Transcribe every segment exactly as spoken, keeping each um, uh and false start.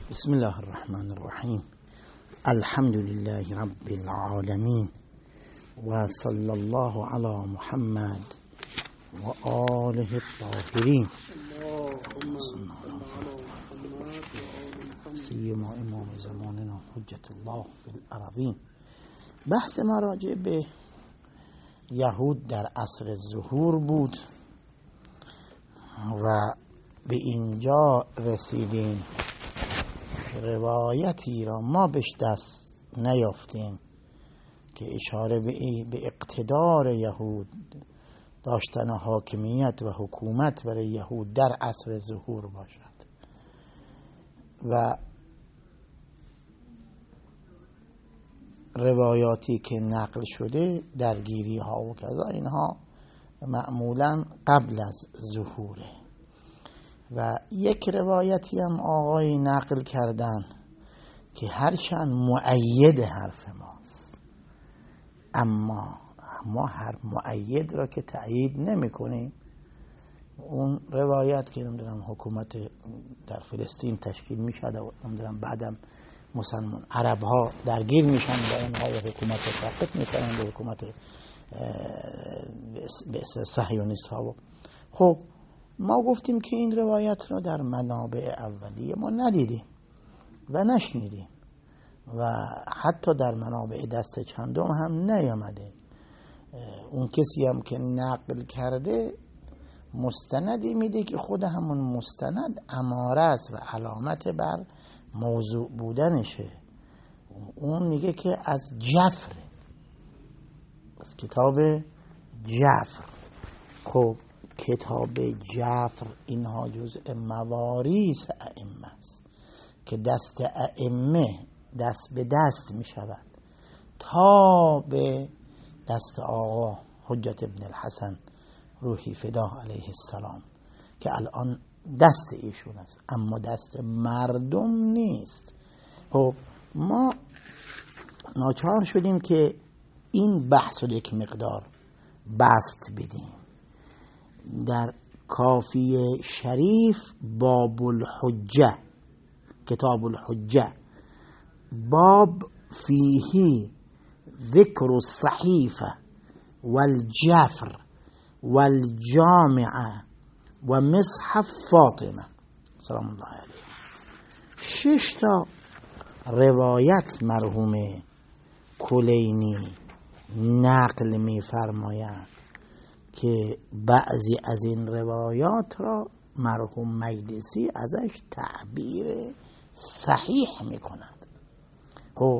بسم الله الرحمن الرحیم. الحمد لله رب العالمین و صلی الله علی محمد و آله الطاهرین. سیما امام زماننا حجت الله فی الارضین. بحث ما راجع به یهود در عصر ظهور بود و به اینجا رسیدیم. روایتی را ما بهش دست نیافتیم که اشاره به, به اقتدار یهود، داشتن حاکمیت و حکومت برای یهود در عصر ظهور باشد و روایاتی که نقل شده درگیری ها و کذا، اینها معمولا قبل از ظهوره. و یک روایتی هم آقای نقل کردن که هرچند مؤید حرف ماست، اما ما هر مؤید را که تأیید نمی کنیم. اون روایت که نمیدونم حکومت در فلسطین تشکیل می شده و نمیدونم بعدم مسلمان عرب ها درگیر میشن و اونها حکومت ساقط میکنن به حکومت به صهیونیست ها. خب ما گفتیم که این روایت را در منابع اولیه ما ندیدیم و نشنیدیم و حتی در منابع دست چندم هم نیامده. اون کسی هم که نقل کرده مستندی میده که خود همون مستند اماره است و علامت بر موضوع بودنشه. اون میگه که از جعفر، از کتاب جعفر. خب کتاب جعفر اینها جزء مواریث ائمه است که دست ائمه دست به دست می شود تا به دست آقا حجت ابن الحسن روحی فداه علیه السلام که الان دست ایشون است، اما دست مردم نیست. خب ما ناچار شدیم که این بحث رو یک مقدار بست بدیم. در کافیه شریف باب الحجه، کتاب الحجه، باب فیه ذکر الصحیفه والجفر والجامعه و مصحف فاطمه سلام الله علیه. شش تا روایت مرحوم کلینی نقل می فرمایند که بعضی از این روایات را مرحوم مجلسی ازش تعبیر صحیح می کند. خب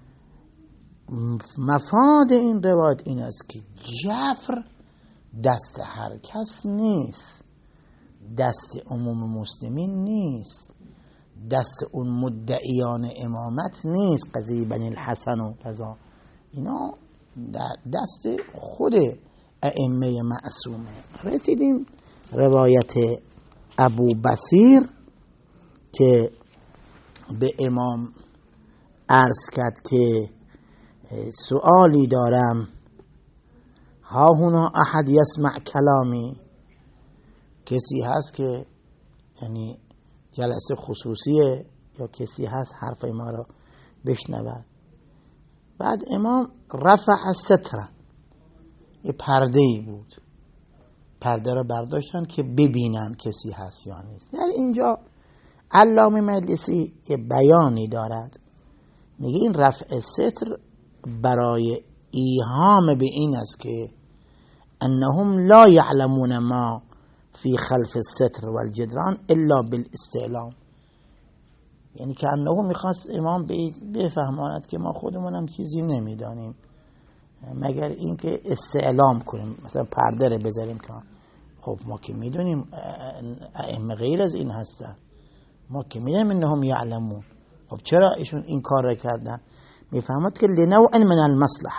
مفاد این روایت این است که جعفر دست هر کس نیست، دست عموم مسلمین نیست، دست اون مدعیان امامت نیست، قضیه بنی الحسن و قضا، اینا دست خود ائمه معصومه. رسیدیم روایت ابو بصیر که به امام عرض کرد که سؤالی دارم، ها هنا احد یسمع کلامی، کسی هست که یعنی جلسه خصوصیه یا کسی هست حرف ما را بشنود. بعد امام رفع ستره، یه پرده ای بود، پرده را برداشتن که ببینن کسی هست یا نیست. در اینجا علامه مجلسی یه بیانی دارد، میگه این رفع ستر برای ایهام به این است که انهم لا یعلمون ما فی خلف الستر والجدران الا بالاستعلام، یعنی که انه میخواست امام بفهماند که ما خودمونم چیزی نمیدانیم مگر اینکه استعلام کنیم، مثلا پرده رو بذاریم که خب ما که میدونیم ائمه غیر از این هستن، ما که میدونیم انهم یعلمون. خب چرا ایشون این کار را کردن؟ میفهمد که لنوع من المصلحه،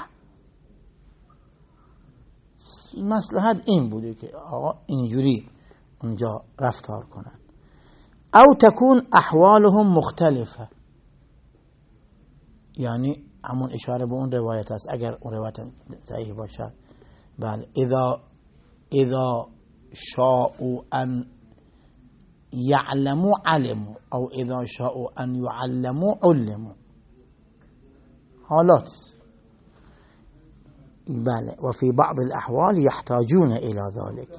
مصلحت این بوده که آقا اینجوری اونجا رفتار کنند. او تکون احوالهم مختلفه، یعنی همون اشاره به اون روایت است اگر اون روایت صحیح باشد. بله، اذا اذا شاءوا ان يعلموا علموا، أو إذا شاءوا أن يعلموا علموا. حالات. بله. وفي بعض الأحوال يحتاجون إلى ذلك.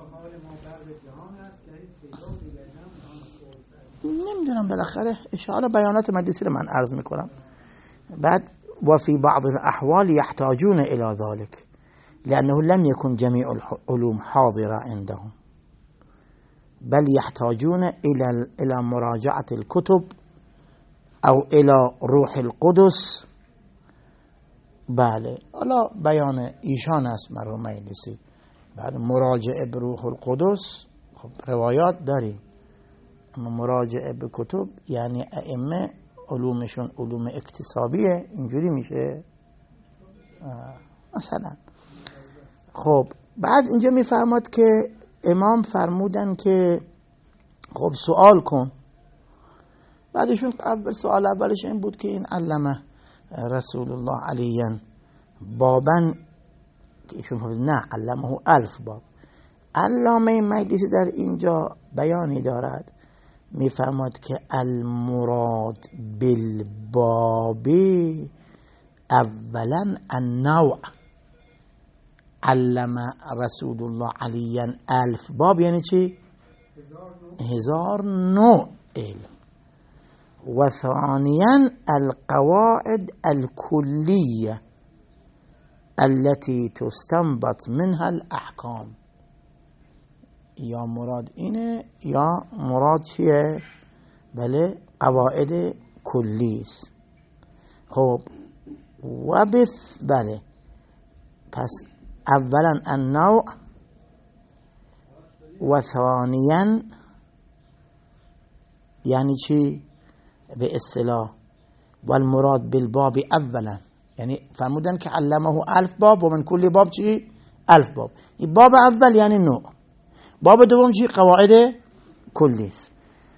نمیدونم بالاخره اشاره بیانات مجلسی رو من عرض میکنم. بعد وفي بعض الأحوال يحتاجون إلى ذلك لأنه لم يكن جميع العلوم حاضرة عندهم، بل يحتاجون إلى إلى مراجعة الكتب أو إلى روح القدس. بله. حالا بیان ایشان است مرحوم مجلسی. بعد مراجعه به روح القدس، خب روایات داریم، اما مراجعه به کتب یعنی ائمه علومشون علوم اکتسابیه، اینجوری میشه مثلا. خب بعد اینجا میفرماد که امام فرمودن که خب سوال کن. بعدشون اول سوال اولش این بود که این علمه رسول الله علیاً بابن، که ایشون نه علمه الف باب. علامه مجلسی در اینجا بیانی دارد، میفرماد که المراد بالباب اولا النوع. علم رسول الله علیاً الف باب یعنی چی؟ هزار نوع علم. و ثانیا القواعد الكلية التي تستنبط منها الأحكام. یا مراد اینه یا مراد چیه؟ بله قواعد کلی است. خب و بث بله پس اولا النوع و ثانیا یعنی چی به اصطلاح؟ و المراد بالباب اولا یعنی فرمودن که علمه الف باب و من کلی باب چی؟ الف باب. این باب اول یعنی نوع، باب دوم چی؟ قواعد کلی است.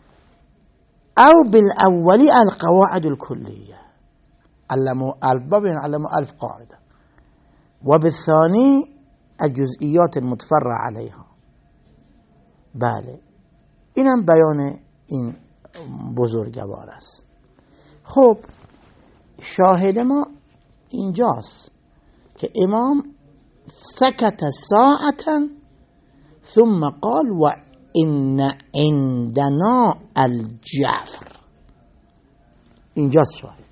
او بالاولی القواعد الكلية علمه الف باب یعنی علمه الف قاعده، و بالثانی الجزئیات المتفرع عليها. بله اینم بیان این بزرگوار است. خب شاهد ما اینجاست که امام سکت ساعتا ثم قال و ان عندنا الجعفر. اینجاست شاهد.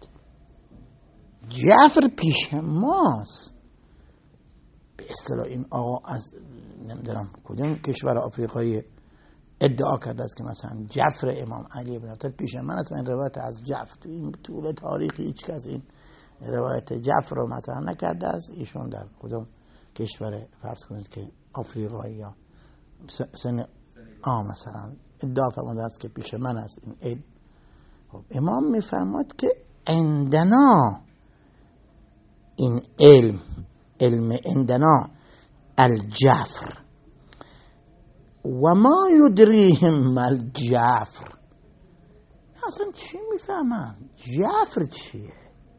جعفر پیش ماست. به اصطلاح این آقا از نمیدونم کدوم کشور آفریقایی ادعا کرده است که مثلا جعفر امام علی ابن ابی طالب پیش من است. این روایت از جعفر تو این طول تاریخ هیچ کس این روایت جعفر رو مطرح نکرده است. ایشون در کدوم کشور فرض کنید که آفریقایی یا سن آ مثلا ادعا فرموده است که پیش من است این علم. خب امام میفرماد که عندنا این علم علم عندنا الجعفر و ما یدریهم الجعفر. اصلا چی میفهمن جعفر چیه؟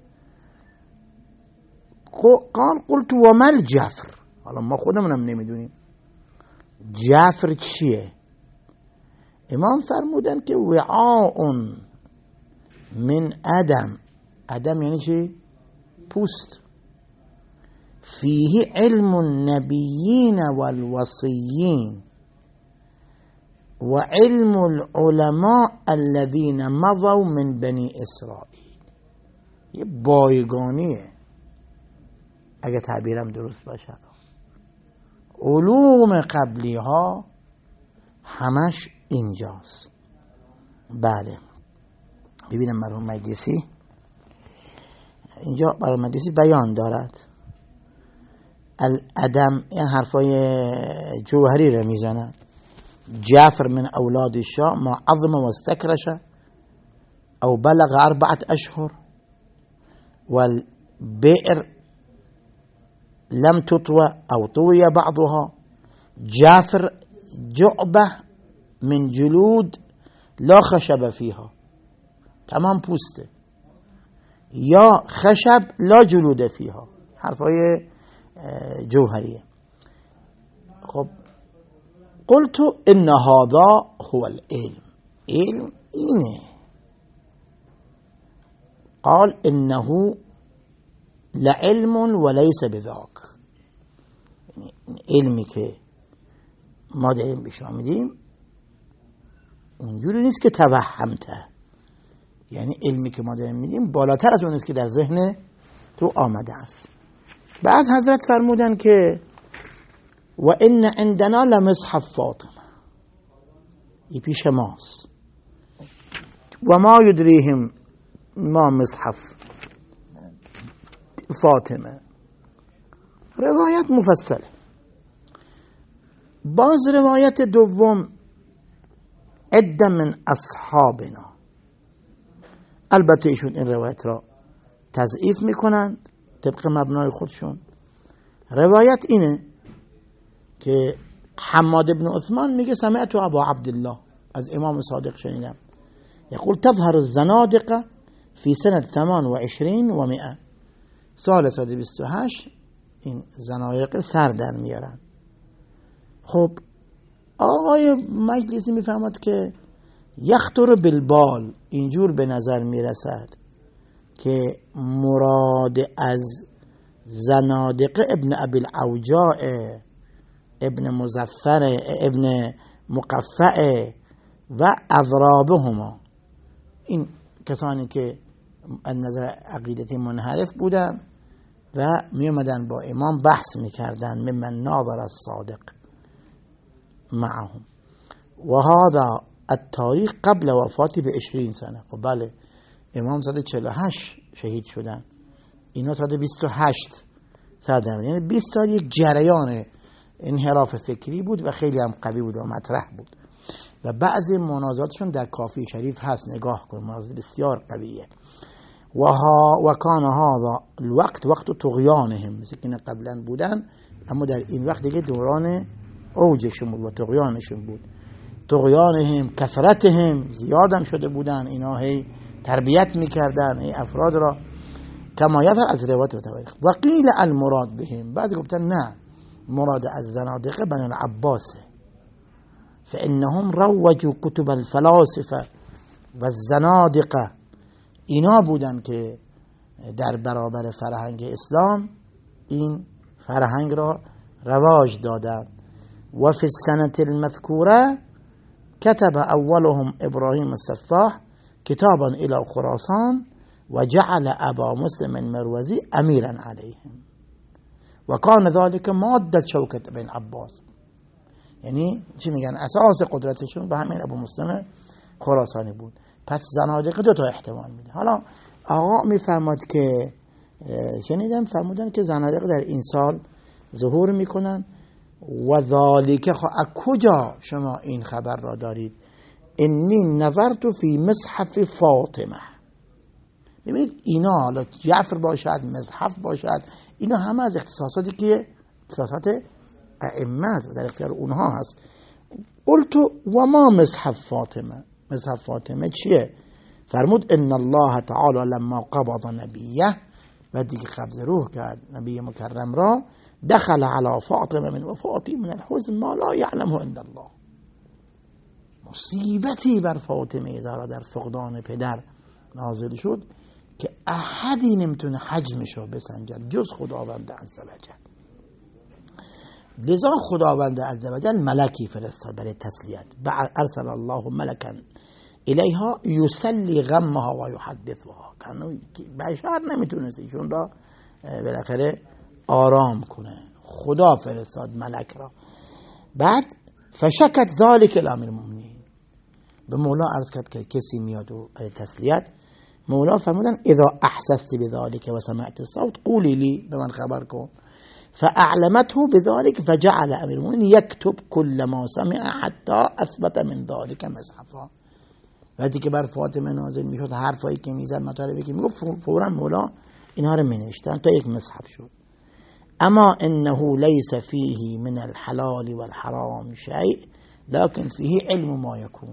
قال قلت و ما الجعفر. حالا ما خودمونم نمیدونیم جعفر چیه. امام فرمودن که وعاء من ادم. ادم یعنی چی؟ پوست. فیه علم النبیین والوصیین و علم العلماء الذين مضوا من بني اسرائیل. یه بایگانیه اگه تعبیرم درست باشه. علوم قبلی ها همش اینجاست. بله ببینم مرحوم مجلسی اینجا مرحوم مجلسی بیان دارد. الادم این حرفای جوهری رو میزنن. جعفر من اولاد الشاه ما عظم و استکرش او بلغ اربعت اشهر والبئر لم تطوى او طوي بعضها. جعفر جعبه من جلود لا خشب فيها، تمام پوسته، یا خشب لا جلود فيها. حرفای جوهریه. خب قلت ان هذا هو العلم. علم اینه. قال انه لعلم وليس بذاك، علمی که ما داریم بهش آمدیم اونجوری نیست که توهمته، یعنی علمی که ما داریم میدیم بالاتر از اون است که در ذهن تو آمده است. بعد حضرت فرمودن که و ان عندنا لمصحف فاطمه، این پیش ماست. و ما یدریهم ما مصحف فاطمه. روایت مفصله. باز روایت دوم عده من اصحابنا، البته ایشون این روایت را تضعیف میکنند طبق مبنای خودشون. روایت اینه که حماد بن عثمان میگه سمعت ابا عبدالله، از امام صادق شنیدم، یقول تظهر الزنادقه فی سنة ثمان و عشرین و مئة، سال صد و بیست و هشت این زنایق سر در میارن. خب آقای مجلسی میفهمد که یخطر بالبال، اینجور به نظر میرسد که مراد از زنادقه ابن ابی العوجاء ابن مظفر ابن مقفع و اضرابهما، این کسانی که از نظر عقیدتی منحرف بودن و می اومدن با امام بحث میکردن، ممن ناظر الصادق معهم. و هذا التاریخ قبل وفاتی به عشرین سنه. خب بله، امام صد و چهل و هشت شهید شدن، اینا صد و بیست و هشت سردن، یعنی بیست سال یک جریان انحراف فکری بود و خیلی هم قوی بود و مطرح بود و بعضی مناظراتشون در کافی شریف هست، نگاه کن، مناظرات بسیار قویه. و ها و کان هذا الوقت وقت طغیانهم، مثل که قبلا بودن اما در این وقت دیگه دوران اوجشون بود و طغیانشون بود. طغیانهم کثرتهم، زیادم شده بودن، اینا هی تربیت میکردن این افراد را، کما یظهر از روایت و تواریخ. و قیل المراد بهم، بعضی گفتن نه، مراد از زنادقه بنی العباسه، فانهم روجوا کتب الفلاسفه و الزنادقه، اینا بودن که در برابر فرهنگ اسلام این فرهنگ را رواج دادن. و فی السنة المذکوره كتب اولهم ابراهیم السفاح کتابا الى خراسان و جعل ابا مسلم المروزی امیرا علیهم و کان ذلك مادة شوکت بن عباس، یعنی چی میگن اساس قدرتشون به همین ابو مسلم خراسانی بود. پس زنادقه دو تا احتمال میده. حالا آقا میفرماد که شنیدم فرمودن که زنادقه در این سال ظهور میکنن و ذالک، خب کجا شما این خبر را دارید؟ انی نظرت فی مصحف فاطمه. ببینید اینا، حالا جعفر باشد، مصحف باشد، اینا همه از اختصاصاتی که اختصاصات ائمه در اختیار اونها هست. قلت و ما مصحف فاطمه، مصحف فاطمه چیه؟ فرمود ان الله تعالی لما قبض نبیه، و دیگه قبض روح کرد نبی مکرم را، دخل على فاطمه من وفاتی من الحزن ما لا یعلمه الا الله. مصیبتی بر فاطمه زهرا در فقدان پدر نازل شد که احدی نمیتونه حجمشو بسنجد جز خداوند عزوجل. لذا خداوند عزوجل ملکی فرستاد برای تسلیت، ارسل الله ملکا الیها یسلی غمها و یحدثها، کنون بشر نمیتونست ایشون را بالاخره آرام کنه، خدا فرستاد ملک را. بعد فشکت ذالک الامیر المؤمنین، به مولا عرض کرد که کسی میاد و برای تسلیت. مولا فرمودن اذا احسست بذلك و سمعت الصوت قولی لی، به من خبر کن. فاعلمته بذلك فجعل امیر المؤمنین یکتب کل ما سمع حتی اثبت من ذلك مصحفا. وقتی که بر فاطمه نازل میشد، حرفایی که میزد، مطالبی که میگفت، فورا مولا اینها رو مینوشتن تا یک مصحف شد. اما انه لیس فیه من الحلال والحرام شیء لكن فیه علم ما یکون،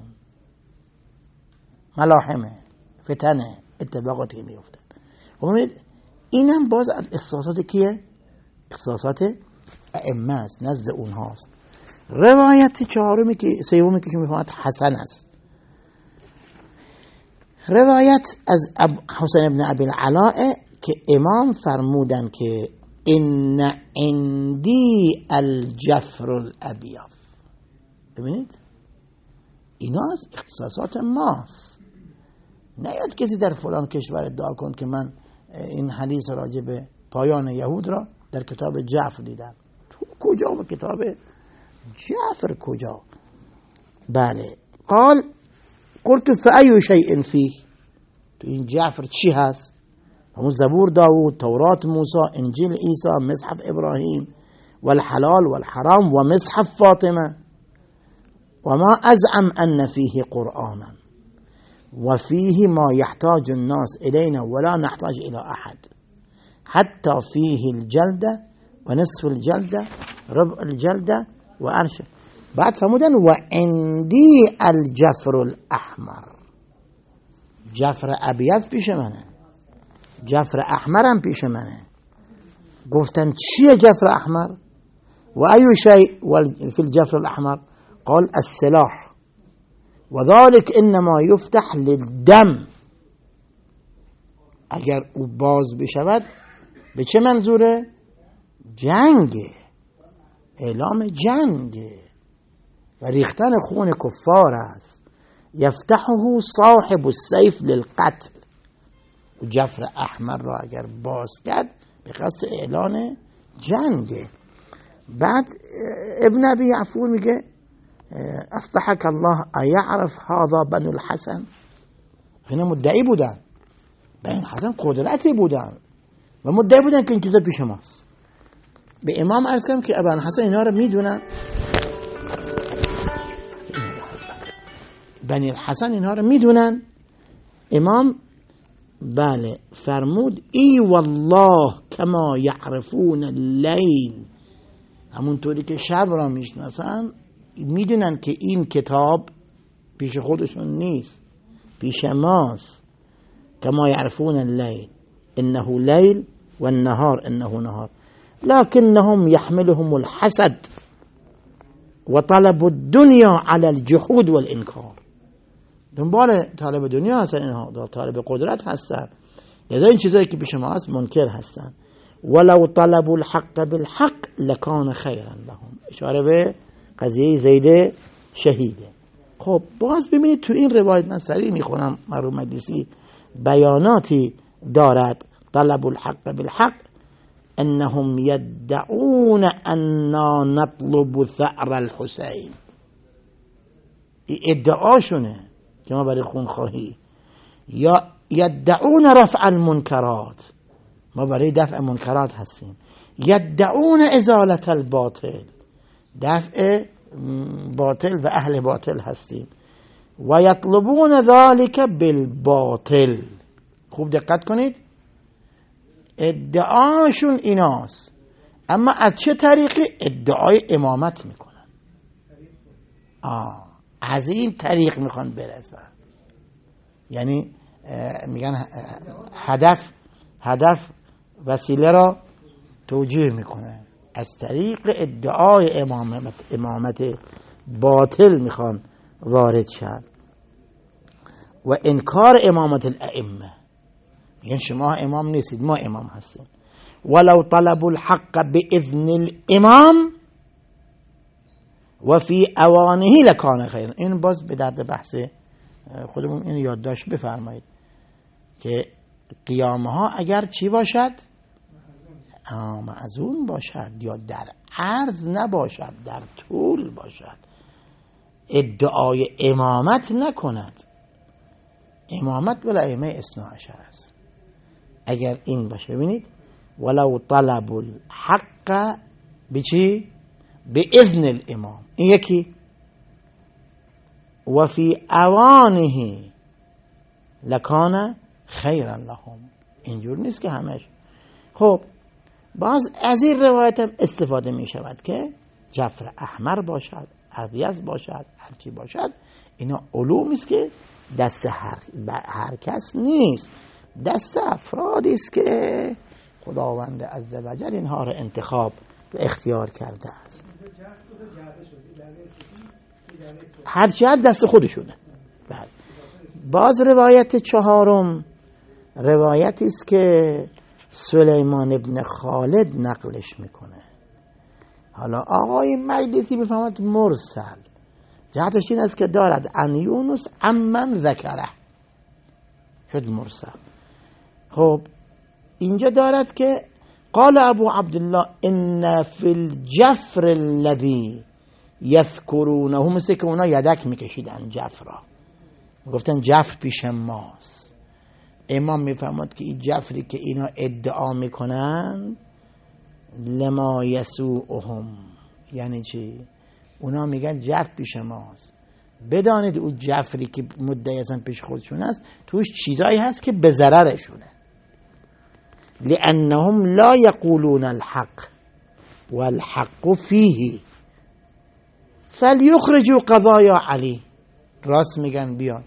ملاحمه، فتنه، اتفاقاتی میافتد. خب ببینید اینم باز اختصاصات کیه؟ اختصاصات ائمه است، نزد اونهاست. روایت چهارمی که سومی که میفهمد حسن است، روایت از حسین بن ابی العلاء که امام فرمودن که ان عندی الجفر الابیض. ببینید اینا از اختصاصات ماست. نیاد کسی در فلان کشور ادعا کن که من این حدیث راجع به پایان یهود را در کتاب جعفر دیدم. تو کجا و کتاب جعفر کجا؟ بله. قال قلت فأي شيء فيه، تو این جعفر چی هست؟ همون زبور داوود، تورات موسی، انجیل عیسی، مصحف ابراهیم والحلال والحرام ومصحف فاطمه وما أزعم أن فيه قرآنا وفيه ما يحتاج الناس إلينا ولا نحتاج إلى أحد حتى فيه الجلدة ونصف الجلدة ربع الجلدة وأرش. بعد فرمودن وعندي الجفر الأحمر، جفر ابیض پیش منه، جفر احمرم پیش منه. گفتن چیه جفر احمر؟ و ای شیء فی الجفر الاحمر؟ قال السلاح وذلك انما يفتح للدم. اگر او باز بشود به چه منظوره؟ جنگ، اعلام جنگ و ریختن خون کفار است. یفتحه صاحب السیف للقتل. و جفر احمر را اگر باز کرد به قصد اعلان جنگ. بعد ابن ابی یعفور میگه اصلحک الله ایعرف هذا بنو الحسن. اینا مدعی بودن، بنو الحسن قدرتی بودن و مدعی بودن که این چیزا پیش ماست. به امام عرض کردم که ابن الحسن اینا رو میدونن، بنی الحسن اینها رو میدونن. امام بله فرمود ای والله کما یعرفون اللیل، همونطوری که شب را میشناسن میدونن که این کتاب پیش خودشون نیست، پیش ماست. کما یعرفون اللیل انه لیل و النهار انه نهار لكنهم يحملهم الحسد وطلب الدنيا على الجحود والانكار. دنبال طالب دنیا هستن اینها، طالب قدرت هستن، لذا این چیزایی که پیش ما هست منکر هستن. ولو طلبوا الحق بالحق لکان خیرا لهم، اشاره به قضیه زید شهیده. خب باز ببینید تو این روایت من سریع میخونم، مرحوم مجلسی بیاناتی دارد. طلبوا الحق بالحق انهم يدعون اننا نطلب ثأر الحسین. ادعاشونه که ما برای خونخواهی، یا یدعون رفع المنکرات، ما برای دفع منکرات هستیم. یدعون ازالت الباطل، دفع باطل و اهل باطل هستیم. و یطلبون ذالک بالباطل. خوب دقت کنید، ادعاشون ایناست، اما از چه طریقی؟ ادعای امامت میکنن. آه از این طریق میخوان برسن، یعنی میگن هدف هدف وسیله را توجیه میکنه، از طریق ادعای امامت امامت باطل میخوان وارد شن. و انکار امامت الائمه، میگن شما امام نیستید، ما امام هستیم. ولو طلبوا الحق باذن الامام و فی اوانه لکان خیر. این باز به درد بحث خودمون این یادداشت بفرمایید که قیامه ها اگر چی باشد؟ معزون باشد یا در عرض نباشد، در طول باشد، ادعای امامت نکند. امامت بل ائمه اثنا عشر است. اگر این باشه، ببینید ولو طلب الحق بچی؟ به اذن الامام. این یکی. و فی اوانه لکان خیرا لهم. اینجور نیست که همش. خب باز از این روایت هم استفاده می شود که جفر احمر باشد، ابیض باشد، هرچی باشد، اینا علومی است که دست هر, هر کس نیست، دست افرادی است که خداوند عزوجل اینها را انتخاب و اختیار کرده است. هر چی دست خودشونه. بله. باز روایت چهارم روایتی است که سلیمان ابن خالد نقلش میکنه. حالا آقای مجلسی بفهمد مرسل، جهتش این است که دارد عن یونس عمن ذکره، شد مرسل. خب اینجا دارد که قال ابو عبدالله ان فی الجفر الذی یذکرونه، مثل که اونا یدک میکشیدن جفر را، گفتن جفر پیش ماست. امام میفهمد که این جفری که اینا ادعا میکنن لما یسوءهم، یعنی چی؟ اونا میگن جفر پیش ماست، بدانید اون جفری که مدعی اصلا پیش خودشون است توش چیزایی هست که به ضررشونه. لانهم لا یقولون الحق والحق فیه فلیخرجوا قضایا علی، راست میگن بیان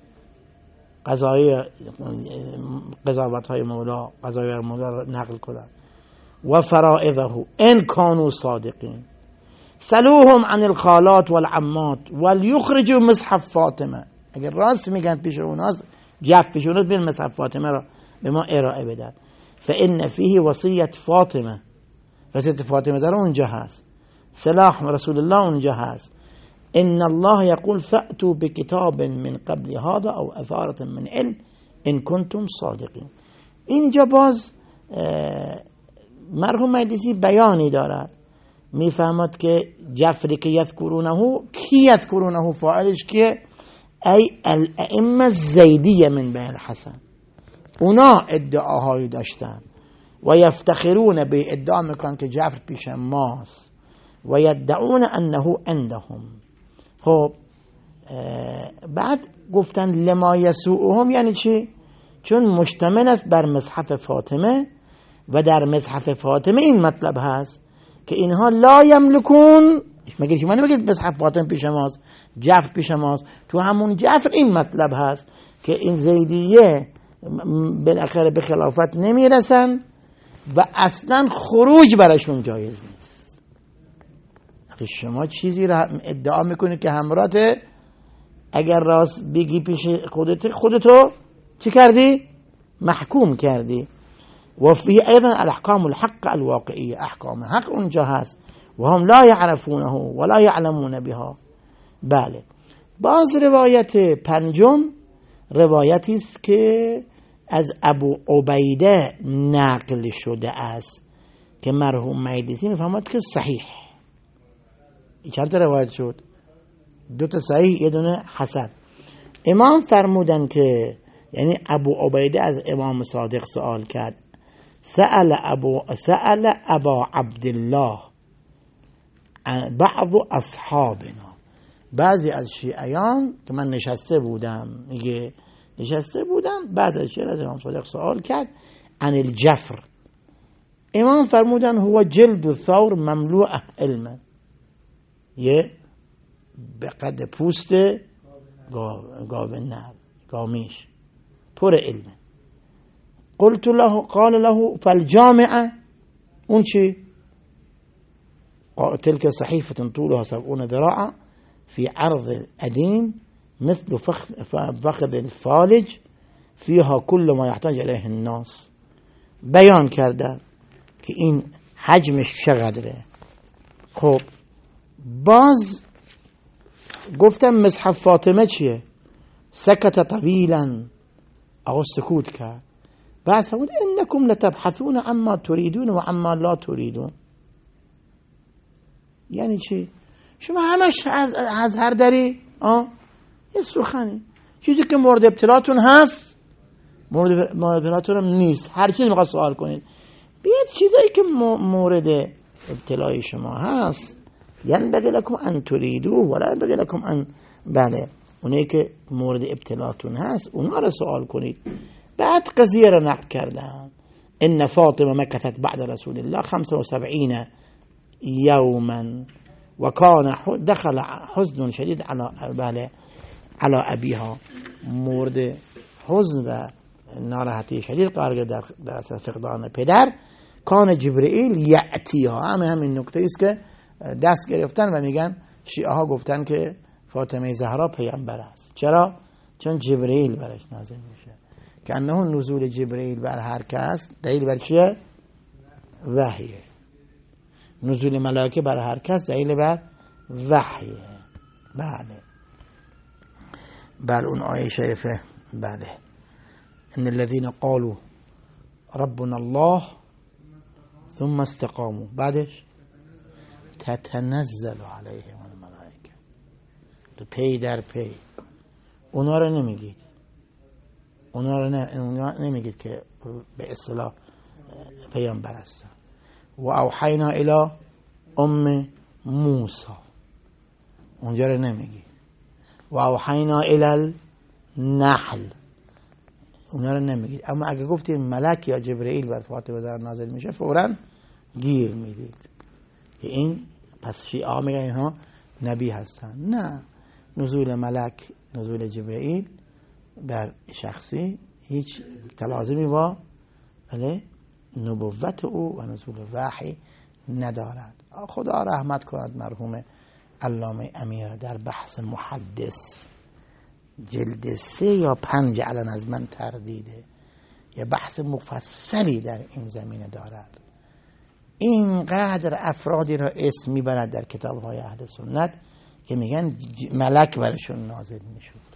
قضای قضاوت های مولا، قضای مولا را نقل کنن و فرائضه ان كانوا صادقین سلوهم عن الخالات والعمات ولیخرجوا مصحف فاطمه، اگر راست میگن پیش اوناست جف پیش اوناست بین مصحف فاطمه را به ما ارائه بدن. فان فیه وصیت فاطمه، وصیت فاطمه در اونجا هست، سلاح رسول الله اونجا هست. ان الله یقول فأتوا بکتاب من قبل هذا او اثارة من علم ان کنتم صادقین. اینجا باز مرحوم مجلسی بیانی دارد، میفهمد که جفری که یذکرونه، کی یذکرونه فاعلش که ای الائمه الزیدیه من بین الحسن، اونا ادعاهایی داشتن و یفتخرون به ادعا میکنن که جفر پیش ماست و یدعون انه عندهم. خب بعد گفتن لما یسوءهم یعنی چی؟ چون مشتمل است بر مصحف فاطمه و در مصحف فاطمه این مطلب هست که اینها لا یملکون، مگر شما نمیگید مصحف فاطمه پیش ماست جفر پیش ماست، تو همون جفر این مطلب هست که این زیدیه بالاخره به خلافت نمیرسن و اصلا خروج براشون جایز نیست. شما چیزی را ادعا میکنید که همراته، اگر راست بگی پیش خودت خودتو چی کردی؟ محکوم کردی. و فيه ايضا الاحکام الحق الواقعیه، احکام حق اونجا هست و هم لا یعرفونه ولا یعلمون بها. بله. باز روایت پنجم روایتی است که از ابو عبیده نقل شده است که مرحوم مجلسی میفهمد که صحیح. چند تا روایت شد؟ دو تا صحیح یه دونه حسن. امام فرمودن که یعنی ابو عبیده از امام صادق سوال کرد، سأل ابو سأل ابا عبدالله بعض اصحابنا، بعضی از شیعیان که من نشسته بودم، میگه نشسته بودم بعض از شیعیان از امام صادق سوال کرد عن الجفر. امام فرمودن هو جلد ثور مملوء علما، یه به قد پوست گاو نر گامیش پر علمه. قلت له قال له فالجامعه، اون چی؟ تلك صحيفة طولها سبعون ذراعا في عرض الأديم مثل فخذ الفالج فيها كل ما يحتاج إليه الناس. بیان کرده که این حجمش چقدره. خب باز گفتم مصحف فاطمه چیه؟ سکت طویلا، آقا سکوت کرد. بعد فرمود انکم لتبحثون عما تريدون و عما لا تريدون. یعنی چی؟ شما همش از, از هر دری آه یه سخنی، چیزی که مورد ابتلاتون هست مورد, مورد ابتلاتون نیست، هر چیزی میخواد سوال کنید بیاد چیزایی که مورد ابتلای شما هست، یعنی بگه لکم ان تریدو ولا بگه لکم ان، بله اونایی که مورد ابتلاتون هست اونا رو سوال کنید. بعد قضیه رو نقل کردن ان فاطمه مکثت بعد رسول الله خمسة وسبعين یوما و کان دخل حزن شدید على بله على ابیها، مورد حزن و ناراحتی شدید قرار در در فقدان پدر. کان جبرئیل یأتیها، همه همین نکته است که دست گرفتن و میگن شیعه ها گفتن که فاطمه زهرا پیامبر است. چرا؟ چون جبرئیل برش نازل میشه. که انه نزول جبرئیل بر هر کس دلیل بر چیه؟ وحیه. نزول ملائکه بر هر کس دلیل بر وحیه. بله بله اون آیه شریفه. بله ان الذين قالوا ربنا الله ثم استقاموا بعدش تتنزل علیهم الملائکه. تو پی در پی اونا رو نمیگید، اونا رو نمیگید که به اصطلاح پیامبر هستن. و اوحینا الی ام موسی، اونجا رو نمیگید. و اوحینا الی النحل، اونا رو نمیگید. اما اگه گفتید ملک یا جبرئیل بر فاطمه زهرا نازل میشه فوراً گیر میدید که این پس شیعه میگن اینها نبی هستن. نه، نزول ملک، نزول جبرئیل بر شخصی هیچ تلازمی با بله نبوت او و نزول وحی ندارد. خدا رحمت کند مرحوم علامه امیر در بحث محدث جلد سه یا پنج الان از من تردیده، یه بحث مفصلی در این زمینه دارد. اینقدر افرادی را اسم میبرد در کتاب‌های اهل سنت که میگن ملک برشون نازل میشد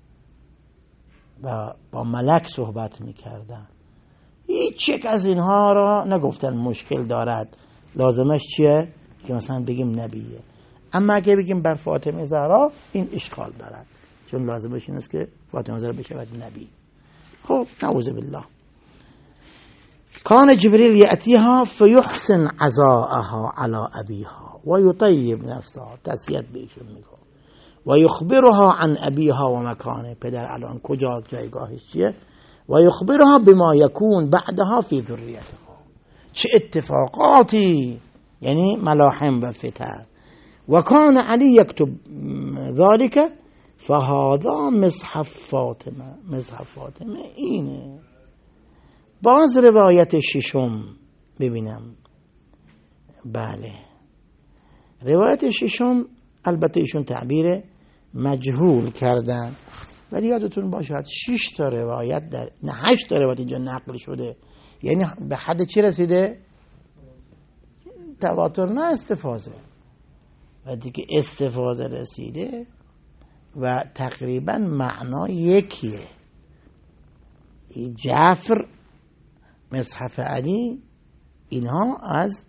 و با ملک صحبت میکردن. هیچ یک از اینها را نگفتن مشکل دارد، لازمش چیه؟ که مثلا بگیم نبیه. اما اگه بگیم بر فاطمه زهرا این اشکال دارد، چون لازمش این است که فاطمه زهرا بشود نبی. خب نعوذ بالله. کان جبریل یأتیها فیحسن عزاءها علی ابیها و یطیب نفسها، تسلیت بهشون میکنه و یخبرها عن ابیها و مکانه، پدر الان کجا، جایگاهش چیه، و یخبرها بما یکون بعدها فی ذریتها، چه اتفاقاتی، یعنی ملاحم و فتن. و کان علی یکتب ذالک فهذا مصحف فاطمه، مصحف فاطمه اینه. باز روایت ششم ببینم. بله روایت ششم البته ایشون تعبیر مجهول کردن، ولی یادتون باشد شش تا روایت در نه هشت تا روایت اینجا نقل شده، یعنی به حد چی رسیده؟ تواتر، نه استفاضه. و دیگه استفاضه رسیده و تقریبا معنا یکیه. جعفر، مصحف علی، اینها از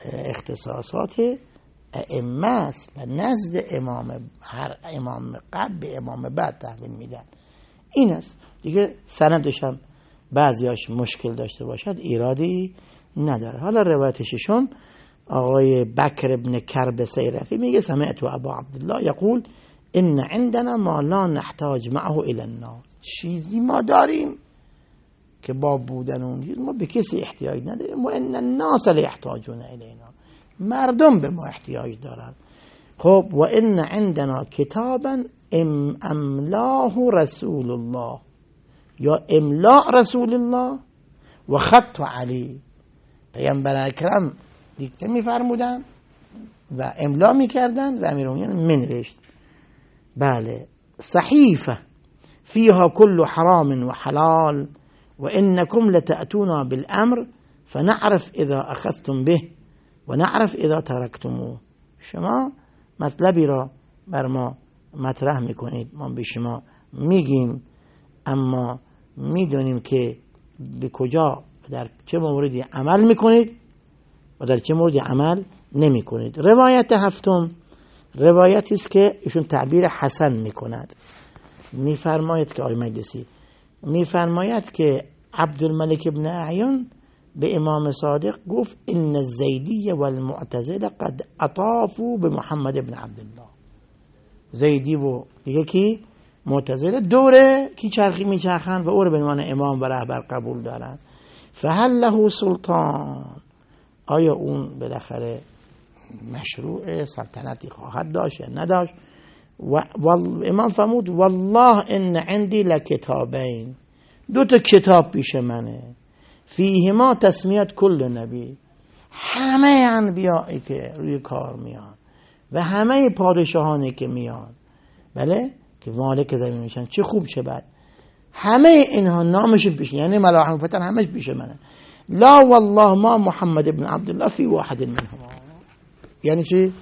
اختصاصات ائمه است و نزد امام، هر امام قبل به امام بعد تحویل میدن. این است دیگه. سندش هم بعضیاش مشکل داشته باشد ایرادی نداره. حالا روایت ششم آقای بکر ابن کرب سیرفی میگه سمعت ابا عبدالله یقول ان عندنا ما لا نحتاج معه الى الناس، چیزی ما داریم که با بودن اون چیز ما به کسی احتیاج نداریم. و ان الناس لیحتاجون الینا، مردم به ما احتیاج دارن. خب و ان عندنا کتابا ام املاه رسول الله، یا املاء رسول الله و خط علی، پیامبر اکرم دیکته میفرمودن و املا میکردن و امیرالمومنین منوشت. بله صحیفه فیها کل حرام و حلال و انکم لتأتونا بالامر فنعرف اذا اخذتم به و نعرف اذا ترکتموه. شما مطلبی را بر ما مطرح میکنید، ما به شما میگیم، اما میدونیم که به کجا در چه موردی عمل میکنید و در چه موردی عمل نمی کنید. روایت هفتم روایتی است که ایشون تعبیر حسن میکند. میفرماید که آقای مجلسی میفرماید که عبدالملک ابن اعین به امام صادق گفت ان الزیدی والمعتزله قد اطافوا به محمد ابن عبدالله. زیدی و دیگه کی؟ معتزله دوره کی چرخی میچرخن و او رو به عنوان امام و رهبر قبول دارن. فهل له سلطان، آیا اون بالاخره مشروع سلطنتی خواهد داشت یا نداشت؟ و امام فرمود والله ان عندي لکتابین، دو تا کتاب پیش منه، فیهما تسمیت کل نبی، همه انبیایی که روی کار میان و همه پادشاهانی که میان، بله، که مالک زمین میشن، چه خوب چه بد. همه اینها نامشون پیش، یعنی ملاحم فتن همش پیش منه. لا والله ما محمد ابن عبدالله فی واحد منهم. یعنی چی؟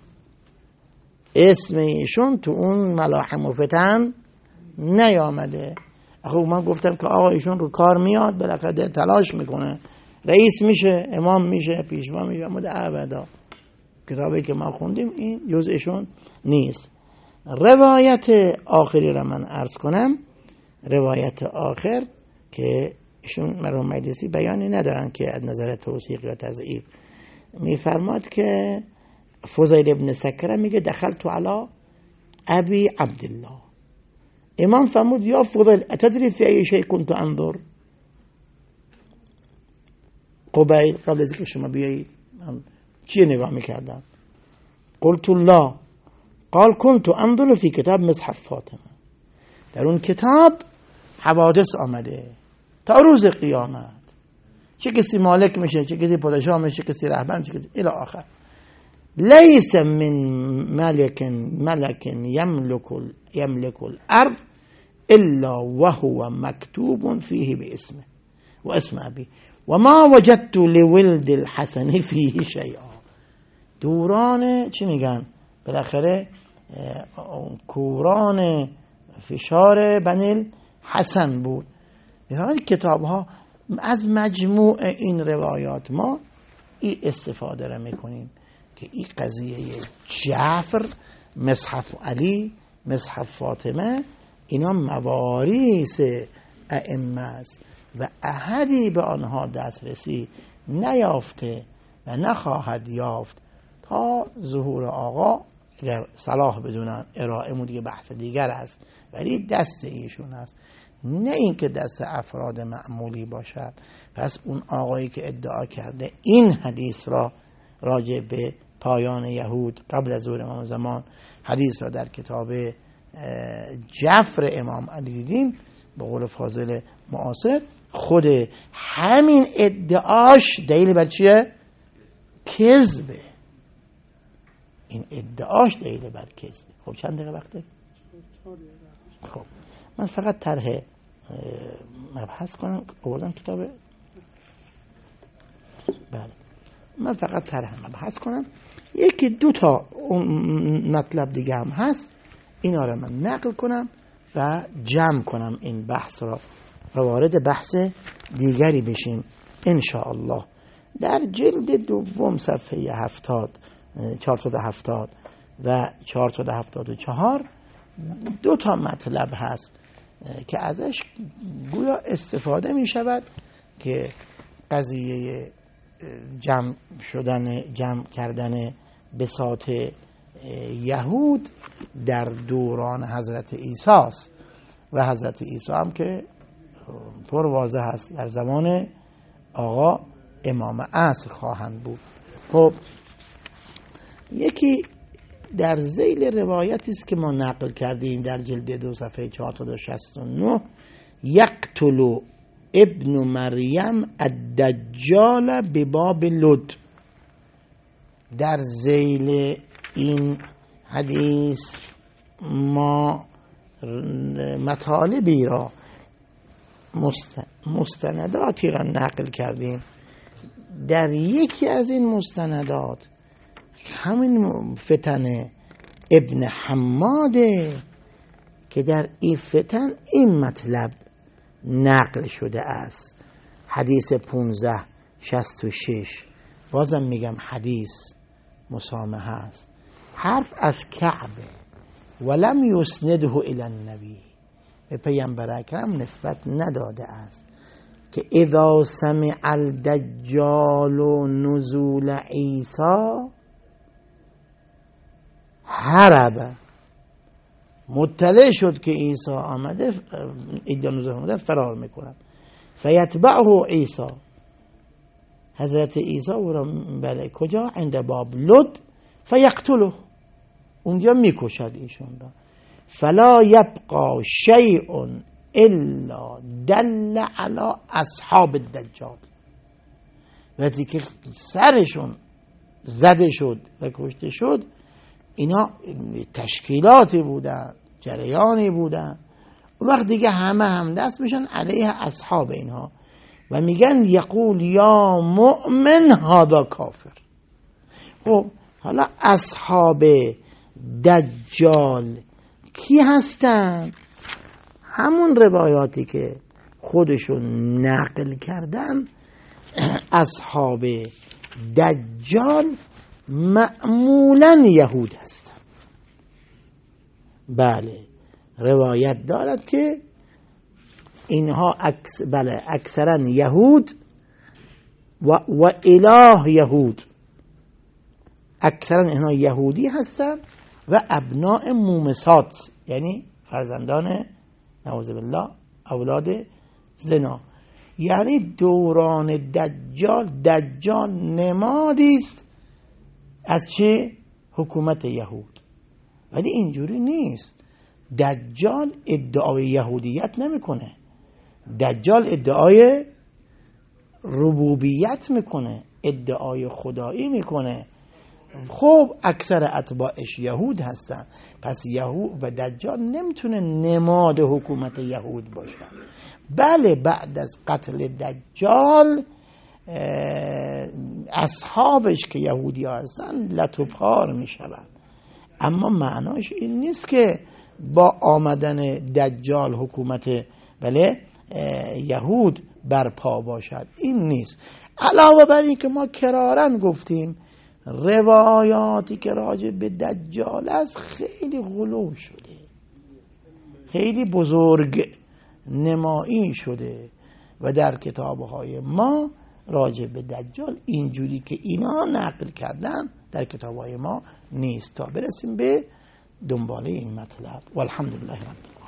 اسم ایشون تو اون ملاحم فتن نیامده. خب من گفتم که آقا ایشون رو کار میاد، بالاخره تلاش میکنه، رئیس میشه، امام میشه، پیشوا میشه، اما ابدا کتابی که ما خوندیم این جزءشون نیست. روایت آخری را من عرض کنم. روایت آخر که ایشون مرحوم مجلسی بیانی ندارن که از نظر توثیق یا تضعیف، میفرماد که فضیل ابن سکره میگه دخلت علی ابی عبدالله، امام فرمود یا فضیل اتدری فی ای شیء کنت انظر، قبیل قبل از اینکه شما بیایید چی نگاه میکردم؟ قلت لا، قال كنت انظر فی کتاب مصحف فاطمه، در اون کتاب حوادث آمده تا روز قیامت، چه کسی مالک میشه، چه کسی پادشاه میشه، چه کسی رهبر میشه، چه کسی الی آخر. لیس من ملک ملک یملک یملک الارض الا وهو مکتوب فیه باسمه و اسم ابی و ما وجدت لولد الحسن فیه شیئا. دوران چی میگن بالاخره کوران فشار بنی حسن بود. بفرمایید کتاب ها از مجموع این روایات ما این استفاده را میکنیم که این قضیه جعفر، مصحف علی، مصحف فاطمه، اینا مواریث ائمه است و احدی به آنها دسترسی نیافته و نخواهد یافت تا ظهور آقا. اگر صلاح بدونن ارائه دیگه بحث دیگر است، ولی دست ایشون است، نه این که دست افراد معمولی باشد. پس اون آقایی که ادعا کرده این حدیث را راجع به پایان یهود قبل از ظهور امام زمان، حدیث را در کتاب جعفر امام علی دیدیم، به قول فاضل معاصر خود همین ادعاش دلیل بر چیه؟ کذبه. این ادعاش دلیل بر کذبه. خب چند دقیقه وقته؟ خب من فقط طرح مبحث کنم. آوردم کتاب؟ بله، من فقط طرح مبحث کنم. یکی دو تا مطلب دیگه هم هست، اینا رو من نقل کنم و جمع کنم این بحث را و وارد بحث دیگری بشیم ان شاء الله. در جلد دوم صفحه هفتاد چهارصد و هفتاد و چهارصد و هفتاد و چهار دو تا مطلب هست که ازش گویا استفاده می شود که قضیه جمع شدن جمع کردن بساط یهود در دوران حضرت عیسی است و حضرت عیسی هم که پر واضح است در زمان آقا امام عصر خواهند بود. خب یکی در ذیل روایتی است که ما نقل کردیم در جلد دو صفحه چهارصد و شصت و نه، یقتل ابن مریم الدجال بباب لد. در ذیل این حدیث ما مطالبی را مستنداتی را نقل کردیم. در یکی از این مستندات همین فتن ابن حماده که در این فتن این مطلب نقل شده است. حدیث پانزده شصت و شش، بازم میگم حدیث مسامحه است، حرف از کعبه ولم یسنده الی النبی، به پیامبر اکرم نسبت نداده است که اذا سمع الدجال نزول عیسی هرب، مطلع شد که عیسی آمده، ادعا نزول آمده، فرار میکنند. فیتبعه عیسی، حضرت عیسی او را بله کجا؟ عند باب لد، فیقتله، اونجا میکشد ایشون را. فلا یبقى شیء الا دل علی اصحاب الدجال، وقتی که سرشون زده شد و کشته شد، اینا تشکیلاتی بودن، جریانی بودن. اون وقت دیگه همه هم دست میشن علیه اصحاب اینها و میگن یقول یا مؤمن هذا کافر. خب حالا اصحاب دجال کی هستن؟ همون روایاتی که خودشون نقل کردن. اصحاب دجال معمولا یهود هستن. بله روایت دارد که اینها اکس بله اکثرا یهود و, و اله یهود، اکثرا اینها یهودی هستن و ابناء مومسات، یعنی فرزندان نعوذ بالله اولاد زنا. یعنی دوران دجال دجال نمادی است از چه؟ حکومت یهود. ولی اینجوری نیست. دجال ادعای یهودیت نمیکنه، دجال ادعای ربوبیت میکنه، ادعای خدایی میکنه. خب اکثر اتباعش یهود هستن، پس یهود و دجال نمیتونه نماد حکومت یهود باشه. بله بعد از قتل دجال اصحابش که یهودی هستن لطوپار میشون، اما معناش این نیست که با آمدن دجال حکومت بله یهود برپا باشد. این نیست. علاوه بر این که ما کرارن گفتیم روایاتی که راجع به دجال است خیلی غلو شده، خیلی بزرگ نمایی شده و در کتابهای ما راجع به دجال اینجوری که اینا نقل کردن در کتابهای ما نیست. تا برسیم به دنباله این مطلب. والحمدلله رب العالمین.